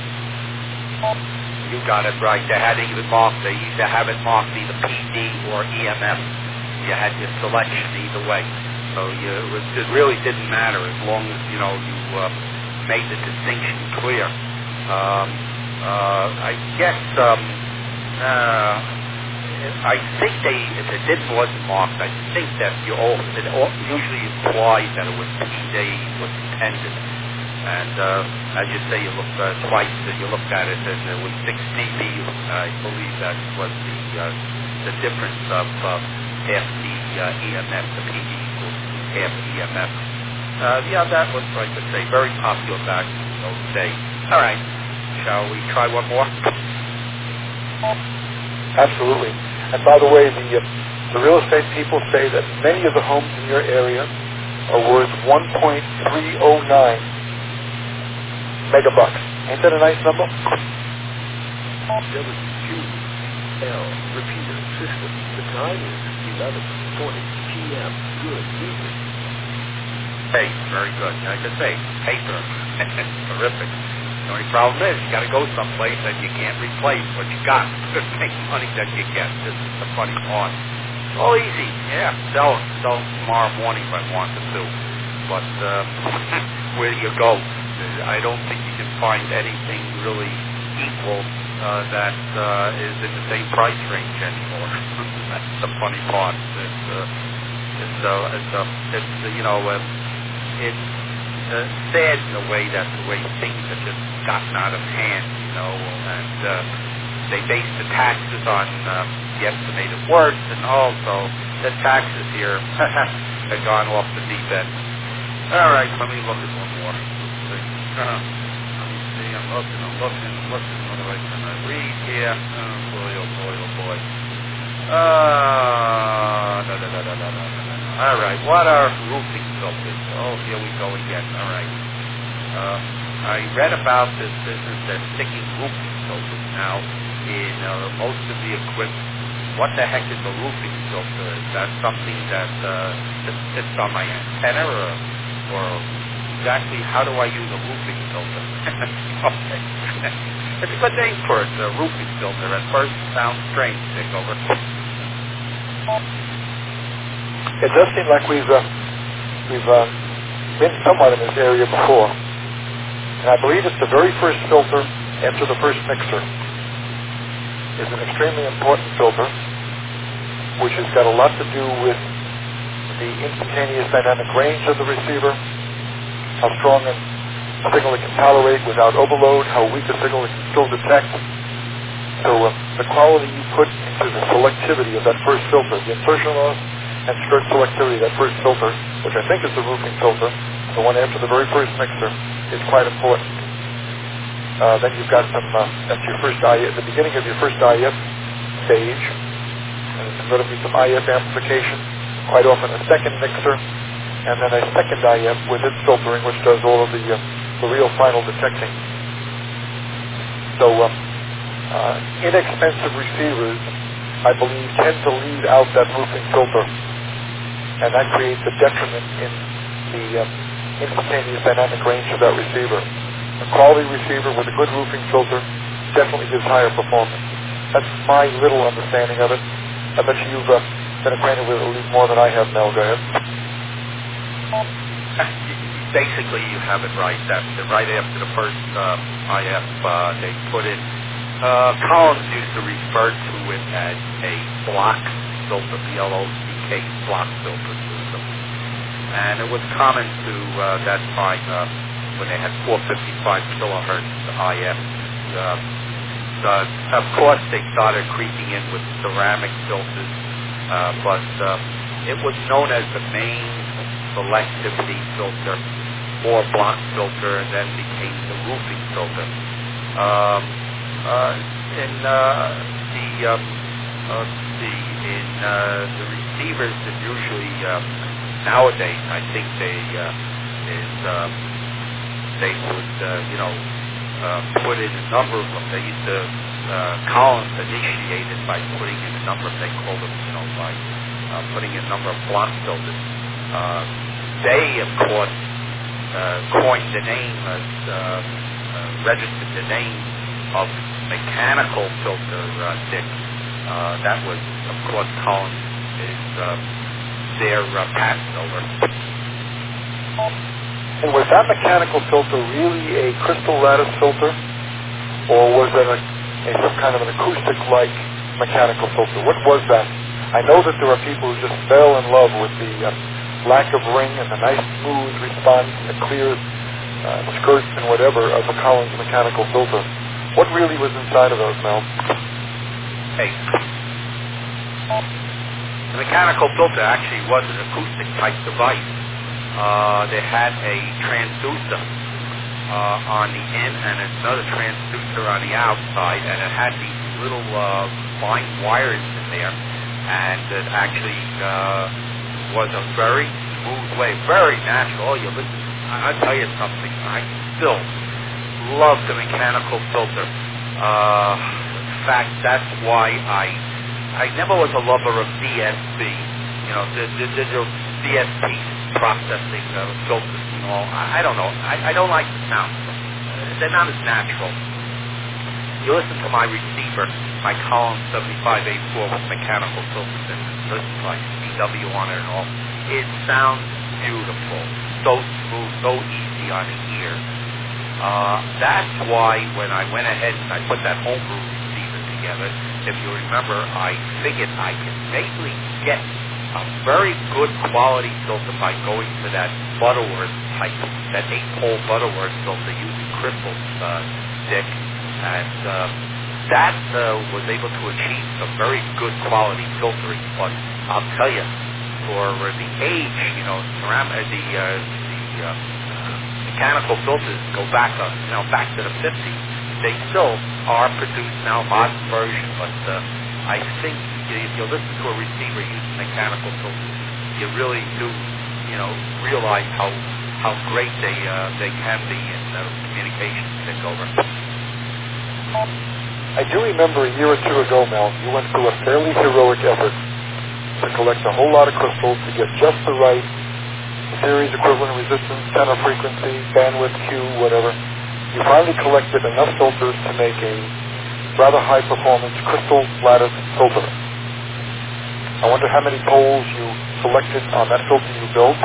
You got it right. They had it even marked. They used to have it marked either P D or E M F. You had your selection either way. So you, it, was, it really didn't matter as long as, you know, you uh, made the distinction clear. Um, uh, I guess... Um, uh, I think they, if it didn't wasn't marked, I think that you all, it all usually implied that it was P D was intended. And uh, as you say, you looked uh, twice, uh, you looked at it, and it was six D B. I believe that was the uh, the difference of uh, half the uh, E M F, the P D equals half E M F. Uh, yeah, that was, like I say, very popular back in those days. All right, shall we try one more? Absolutely. And by the way, the, uh, the real estate people say that many of the homes in your area are worth one point three oh nine megabucks. Ain't that a nice number? W Q L repeater system. The time is eleven forty p.m. Good evening. Hey, very good. Like I say, paper. Terrific. The only problem is you got to go someplace and you can't replace what you got. The same money that you get. This is the funny part. It's all easy. Yeah, sell it. Sell it tomorrow morning if I wanted to. But uh, where do you go? I don't think you can find anything really equal uh, that uh, is in the same price range anymore. That's the funny part. It's, uh, it's, uh, it's, uh, it's uh, you know, uh, it's uh, sad in a way that the way things have just gotten out of hand, you know, and uh, they base the taxes on uh, the estimated worth, and also the taxes here have gone off the deep end. All right, let me look at one more. Uh, let me see, I'm looking, I'm looking, I'm looking. What do I, can I read here? Oh, boy, oh, boy, oh, boy. Uh, da, da, da, da, da, da, da. All right, what are roofing filters? Oh, here we go again. All right. Uh, I read about this business that's sticking roofing filters now in uh, most of the equipment. What the heck is a roofing filter? Is that something that uh, that sits on my antenna, or, or exactly how do I use a roofing filter? Okay. It's a good name for it, a roofing filter. At first it sounds strange, Dick, over. It does seem like we've uh, we've uh, been somewhat in this area before, and I believe it's the very first filter after the first mixer. Is an extremely important filter, which has got a lot to do with the instantaneous dynamic range of the receiver, how strong a signal it can tolerate without overload, how weak a signal it can still detect. So uh, the quality you put into the selectivity of that first filter, the insertion loss and skirt selectivity of that first filter, which I think is the roofing filter, the one after the very first mixer, is quite important. Uh, then you've got some, uh, that's your first I F, the beginning of your first I F stage, and it's going to be some I F amplification, quite often a second mixer, and then a second I F with its filtering, which does all of the, uh, the real final detecting. So um, uh, inexpensive receivers, I believe, tend to leave out that roofing filter, and that creates a detriment in the uh, instantaneous dynamic range of that receiver. A quality receiver with a good roofing filter definitely gives higher performance. That's my little understanding of it. I bet you you've uh, been acquainted with it at least more than I have, Mel. Go ahead. Basically, you have it right. That right after the first uh, I F, uh, they put in. Uh, Collins used to refer to it as a block filter, B L O C K, block filter system. And it was common to uh, that time. Uh, when they had four fifty-five kilohertz I F. Uh, uh, of course, they started creeping in with ceramic filters, uh, but uh, it was known as the main selectivity filter or block filter, and then became the roofing filter. Um, uh, in uh, the um, uh, the in uh, the receivers that usually uh, nowadays, I think they uh, is. Uh, They would, uh, you know, uh, put in a number of them. They used to, uh, Collins initiated by putting in a number of, they called them, you know, by uh, putting in a number of block filters. Uh, they, of course, uh, coined the name, as, uh, uh, registered the name of mechanical filter uh, Dick. Uh, that was, of course, Collins is uh, their uh, patent over. And was that mechanical filter really a crystal lattice filter, or was it a, a some kind of an acoustic-like mechanical filter? What was that? I know that there are people who just fell in love with the uh, lack of ring and the nice smooth response, the clear uh, skirts and whatever of the Collins mechanical filter. What really was inside of those, Mel? Hey, the mechanical filter actually was an acoustic-type device. Uh, they had a transducer uh, on the in and another transducer on the outside, and it had these little uh, fine wires in there, and it actually uh, was a very smooth way, very natural. Oh, you listen, I'll tell you something. I still love the mechanical filter. Uh, in fact, that's why I I never was a lover of D S P. You know, the the digital D S P. Processing uh, filters and all. I, I don't know. I, I don't like the sound. Uh, they're not as natural. You listen to my receiver, my Collins seventy-five A four with mechanical filters and listen to like C W on it and all. It sounds beautiful. So smooth, so easy on the ear. Uh, that's why when I went ahead and I put that homebrew receiver together, if you remember, I figured I could basically get a very good quality filter by going to that Butterworth type, that eight-pole Butterworth filter using crystals, uh, Dick, and uh, that uh, was able to achieve some very good quality filtering. But I'll tell you, for the age, you know, ceramic, the uh, the uh, mechanical filters go back, uh, you know, back to the fifties. They still are produced now, modern version, but uh, I think if you listen to a receiver using mechanical filters, you really do, you know, realize how how great they uh, they can be in uh, communication stick over. I do remember a year or two ago, Mel, you went through a fairly heroic effort to collect a whole lot of crystals to get just the right series equivalent resistance, center frequency, bandwidth, Q, whatever. You finally collected enough filters to make a rather high-performance crystal lattice filter. I wonder how many poles you selected on that filter you built.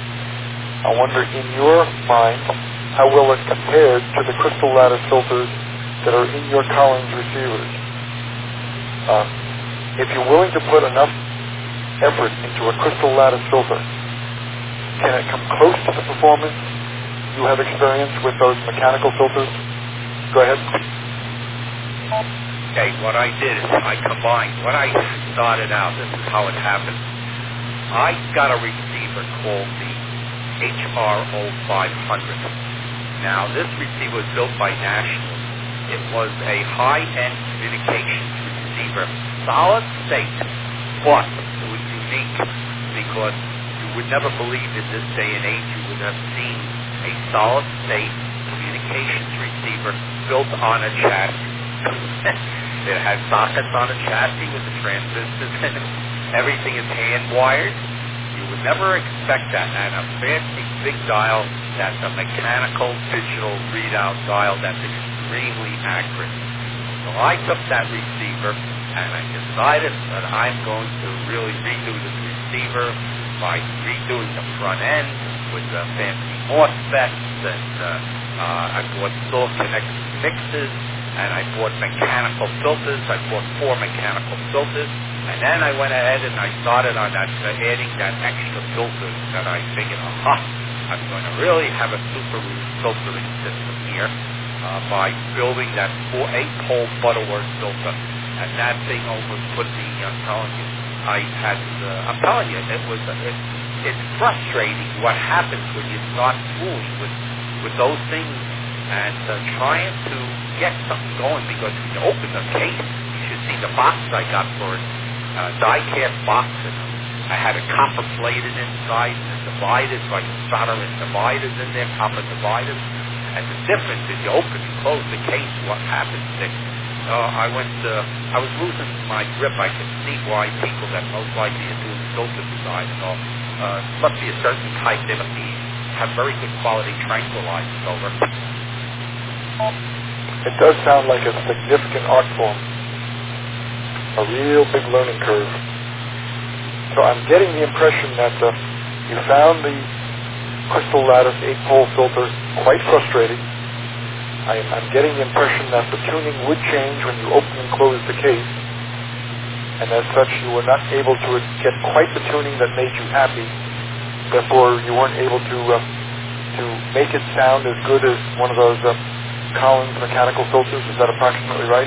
I wonder, in your mind, how well it compared to the crystal lattice filters that are in your Collins receivers. Uh, if you're willing to put enough effort into a crystal lattice filter, can it come close to the performance you have experience with those mechanical filters? Go ahead. Okay, what I did is I combined, when I started out, this is how it happened. I got a receiver called the H R O five hundred. Now, this receiver was built by National. It was a high-end communications receiver, solid state, but it was unique because you would never believe in this day and age you would have seen a solid state communications receiver built on a chassis. It had sockets on a chassis with the transistors in it. Everything is hand-wired. You would never expect that. And a fancy big dial that's a mechanical digital readout dial that's extremely accurate. So I took that receiver and I decided that I'm going to really redo this receiver by redoing the front end with the fancy MOSFETs, and uh, uh, I bought still connected mixes, and I bought mechanical filters. I bought four mechanical filters, and then I went ahead and I started on that, uh, adding that extra filters that I figured, aha, I'm going to really have a super filtering system here uh, by building that four, eight-pole Butterworth filter, and that thing almost put me, I'm telling you, I had, uh, I'm telling you, it was, uh, it, it's frustrating what happens when you start fooling with, with those things and uh, trying to get something going, because when you open the case, you should see the box I got for it, uh, die-cast box, and I had a copper plated inside and divided, so I could solder in dividers in there, copper dividers, and the difference is you open and close the case, what happens there? Uh, I went, uh, I was losing my grip. I could see why people that most likely are doing filter design and all, uh, must be a certain type, they must be, have very good quality tranquilizers over. It does sound like a significant art form, a real big learning curve. So I'm getting the impression that uh, you found the crystal lattice eight-pole filter quite frustrating. I'm, I'm getting the impression that the tuning would change when you open and close the case, and as such you were not able to get quite the tuning that made you happy. Therefore, you weren't able to uh, to make it sound as good as one of those uh, Collins mechanical filters. Is that approximately right?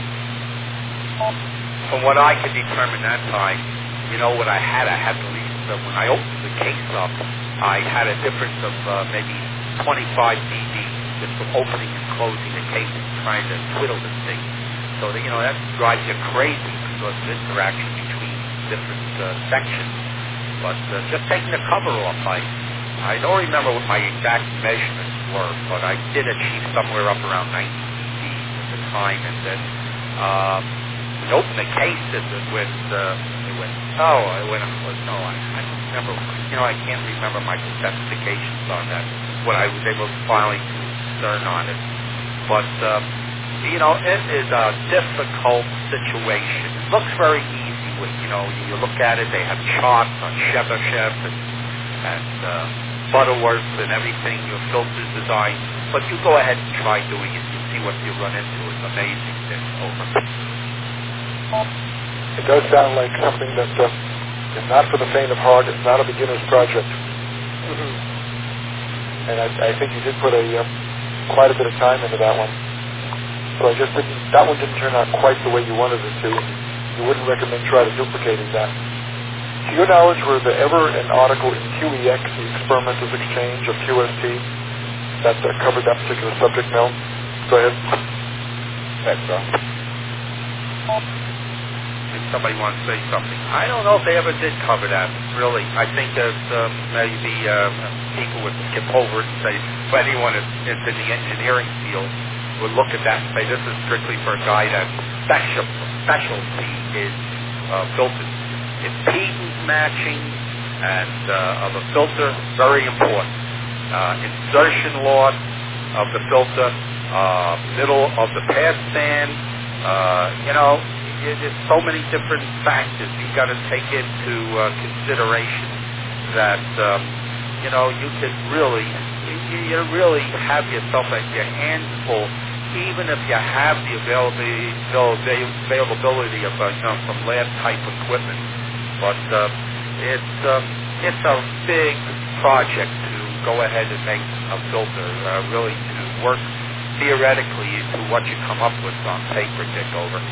From what I could determine that time, you know what I had? I had at least, uh, when I opened the case up, I had a difference of uh, maybe twenty-five dB just from opening and closing the case and trying to twiddle the thing. So, that, you know, that drives you crazy because of interaction between different uh, sections. But uh, just taking the cover off, I, I don't remember what my exact measurements were, but I did achieve somewhere up around ninety dB at the time. And then uh, when you open the case with, uh, it went, oh, I went, no, I, I don't remember. You know, I can't remember my specifications on that, what I was able to finally learn on it. But, uh, you know, it is a difficult situation. It looks very easy with, you know, you look at it, they have charts on Chebyshev and, and uh, Butterworth and everything, your filters design. But you go ahead and try doing it. You see what you run into. It's amazing. It's over. It does sound like something that uh, is not for the faint of heart. It's not a beginner's project. Mm-hmm. and I, I think you did put a uh, quite a bit of time into that one. So I just didn't, that one didn't turn out quite the way you wanted it to. You wouldn't recommend trying to duplicating that. To your knowledge, were there ever an article in Q E X, the Experimenters Exchange of Q S T, that uh, covered that particular subject, Mel? Go ahead. That's all. If somebody wants to say something. I don't know if they ever did cover that, really. I think that um, maybe uh, people would skip over it and say, for anyone that's into the engineering field, would look at that and say, this is strictly for a guy that's special, specialty is uh, filters. Impedance matching and uh, of a filter, very important. Uh, insertion loss of the filter, uh, middle of the pass band, uh, you know, it, there's so many different factors you've got to take into uh, consideration that, um, you know, you could really, you, you really have yourself at your hands full, even if you have the availability, availability of, uh, you know, some lab type equipment. But uh, it's um, it's a big project to go ahead and make a filter, uh, really to work theoretically to what you come up with on paper, Dick, over.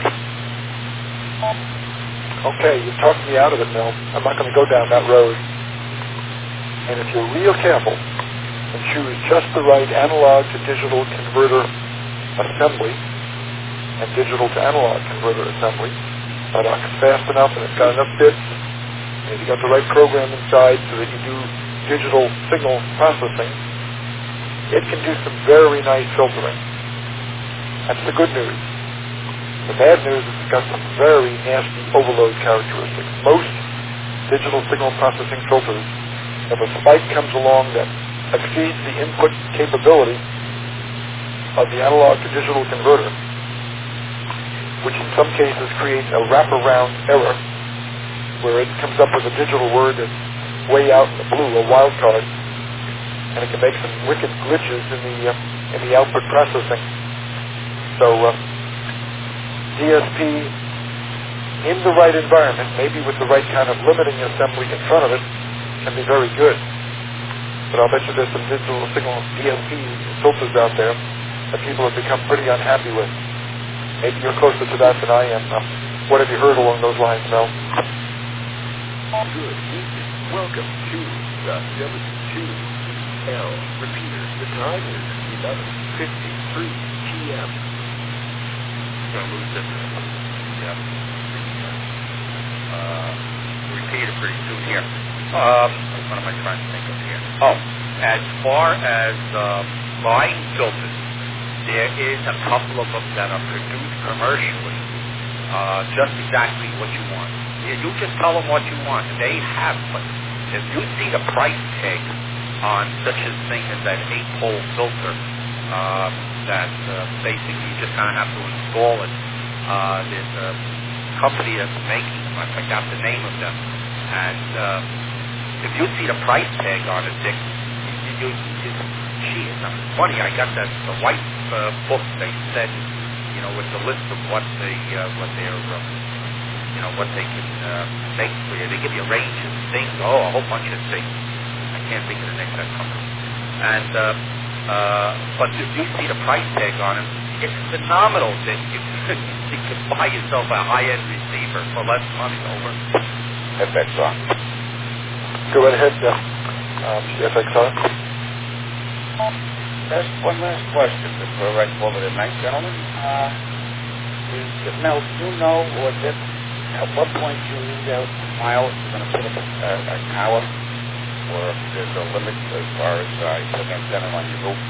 Okay, you talked me out of it, Mel. I'm not going to go down that road. And if you're real careful and choose just the right analog to digital converter assembly and digital to analog converter assembly, but it's fast enough and it's got enough bits, and you got the right program inside so that you do digital signal processing, it can do some very nice filtering. That's the good news. The bad news is it's got some very nasty overload characteristics. Most digital signal processing filters, if a spike comes along that exceeds the input capability of the analog to digital converter, which in some cases creates a wraparound error where it comes up with a digital word that's way out in the blue, a wild card, and it can make some wicked glitches in the uh, in the output processing. So uh, D S P in the right environment, maybe with the right kind of limiting assembly in front of it, can be very good. But I'll bet you there's some digital signal D S P filters out there that people have become pretty unhappy with. Maybe you're closer to that than I am. Uh, what have you heard along those lines, Mel? Good evening. Welcome to the W two E L repeater. The time is eleven fifty-three p m Going to lose this. Yeah. Uh, repeater pretty soon here. Um, what am I trying to think of here? Oh, as far as um, buying filters, there is a couple of them that are produced commercially, uh, just exactly what you want. You just tell them what you want. They have, but if you see the price tag on such a thing as that eight-pole filter, uh, that uh, basically you just kind of have to install it. Uh, there's a company that's making them. I forgot the name of them. And uh, if you see the price tag on it, Dick, you, you, you gee, it's funny. I got that the white uh, book. They said, you know, with the list of what they uh, what they're uh, you know, what they can uh, make for you. They give you a range of things, oh, a whole bunch of things. I can't think of the name of that company. And, uh, uh, but if you see the price tag on it, it's phenomenal that you, you can buy yourself a high-end receiver for less money over F X R. Go right ahead, uh, um, F X R. That's one last question before I go over the night, gentlemen. Uh, is, Mel, do you know, or did at what point you need out miles you're going to put up a, a, a tower, or if there's a limit as far as uh, putting an antenna on your roof?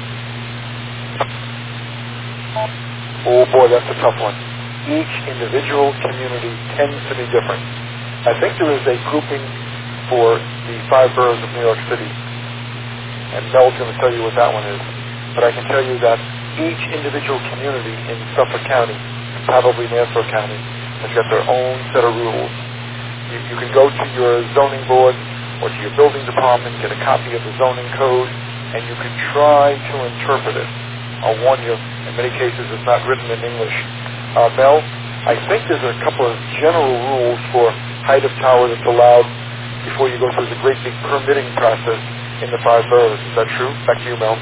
Oh boy, that's a tough one. Each individual community tends to be different. I think there is a grouping for the five boroughs of New York City, and Mel's going to tell you what that one is. But I can tell you that each individual community in Suffolk County, and probably Nassau County, has got their own set of rules. You, you can go to your zoning board or to your building department, get a copy of the zoning code, and you can try to interpret it. I'll warn you, in many cases it's not written in English. Uh, Mel, I think there's a couple of general rules for height of tower that's allowed before you go through the great big permitting process in the five boroughs. Is that true? Back to you, Mel.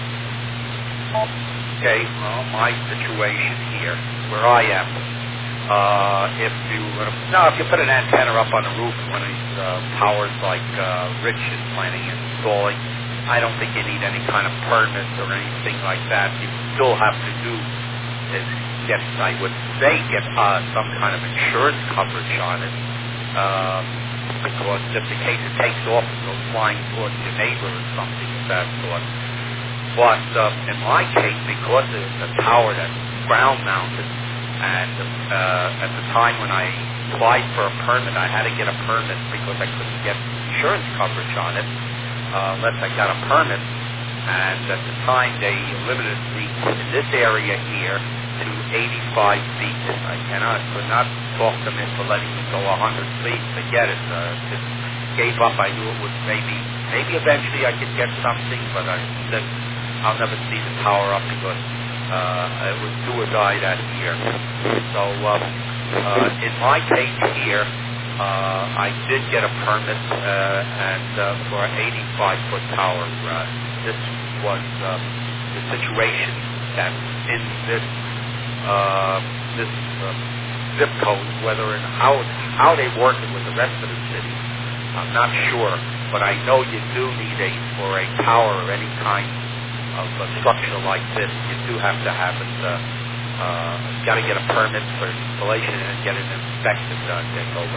Okay, well, my situation here, where I am, uh, if you no, if you put an antenna up on the roof, one of these uh, towers like uh, Rich is planning and installing, I don't think you need any kind of permits or anything like that. You still have to do is get, I would say, get uh, some kind of insurance coverage on it, uh, because just in case it takes off and goes flying towards your neighbor or something of that sort. But uh, in my case, because it's a tower that's ground mounted, and uh, at the time when I applied for a permit, I had to get a permit because I couldn't get insurance coverage on it uh, unless I got a permit. And at the time, they limited me in this area here to eighty-five feet. I cannot, could not talk them into letting me go one hundred feet. Forget it. Uh, just gave up. I knew it would maybe, maybe eventually I could get something, but I said, I'll never see the tower up because uh, it was do or die that year. So uh, uh, in my case here, uh, I did get a permit uh, and uh, for an eighty-five foot tower. Uh, this was uh, the situation that's in this uh, this uh, zip code. Whether and how how they work it with the rest of the city, I'm not sure. But I know you do need a for a tower of any kind of a structure like this, you do have to have it, uh, uh, got to get a permit for installation and get it inspected, uh, Dick, over.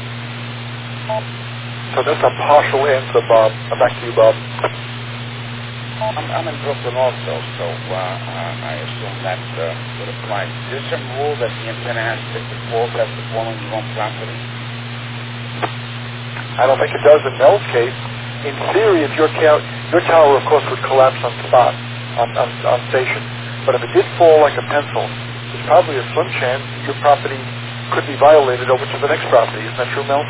So that's a partial answer, Bob. Uh, back to you, Bob. I'm, I'm in Brooklyn also, so uh, uh, I assume that uh, would apply. Is there some rule that the antenna has to, the falls has to fall on your own property? I don't think it does in Mel's case. In theory, if your tower, your tower, of course, would collapse on spot, on, on, on station. But if it did fall like a pencil, there's probably a slim chance your property could be violated over to the next property. Isn't that true, Mel?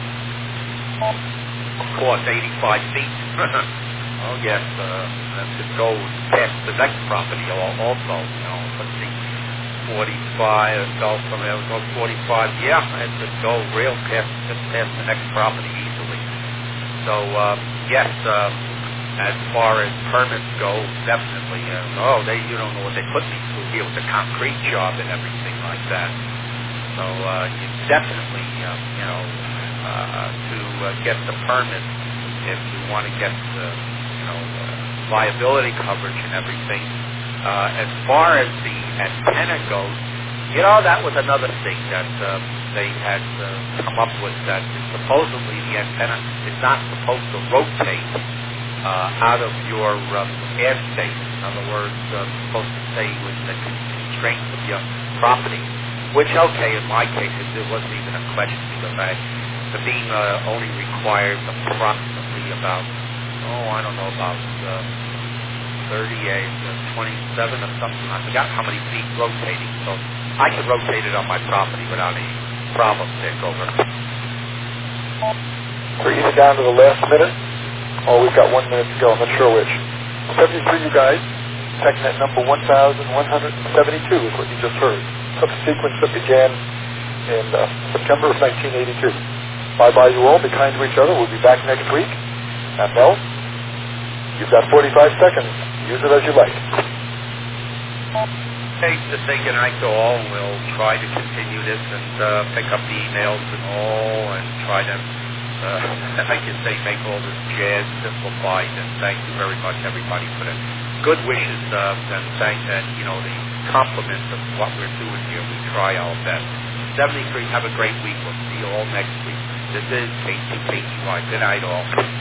Of course, eighty-five feet. Oh, yes. Uh, that could go past the next property also. You know, let's see, forty-five, go from there, go forty-five. Yeah, it could go real past, just past the next property easily. So, uh, yes, uh, as far as permits go, definitely. Uh, oh, they you don't know what they put me through here with the concrete job and everything like that. So uh, you definitely, uh, you know, uh, to uh, get the permit if you want to get the, you know, uh, liability coverage and everything. Uh, as far as the antenna goes, you know, that was another thing that uh, they had uh, come up with, that supposedly the antenna is not supposed to rotate uh, out of your uh, airspace. In other words, uh, it's supposed to stay within the constraints of your property, which, okay, in my case, it, it wasn't even a question because I, the beam uh, only requires approximately about, oh, I don't know, about uh, thirty-eight, uh, twenty-seven or something. I forgot how many feet rotating, so I could rotate it on my property without any problem, Dick, over. We're either down to the last minute, or we've got one minute to go. I'm not sure which. seventy-three, you guys. TechNet number one thousand one hundred seventy-two is what you just heard. Subsequence that began in uh, September of nineteen eighty-two. Bye-bye, you all. Be kind to each other. We'll be back next week. And Mel, you've got forty-five seconds. Use it as you like. Hey, just say goodnight to all, and we'll try to continue this and uh, pick up the emails and all, and try to, uh, I can say, make all this jazz simplified. And thank you very much, everybody, for the good wishes uh, and thank and you know the compliments of what we're doing here. We try our best. seventy-three. Have a great week. We'll see you all next week. This is K T K T Y. Good night, all.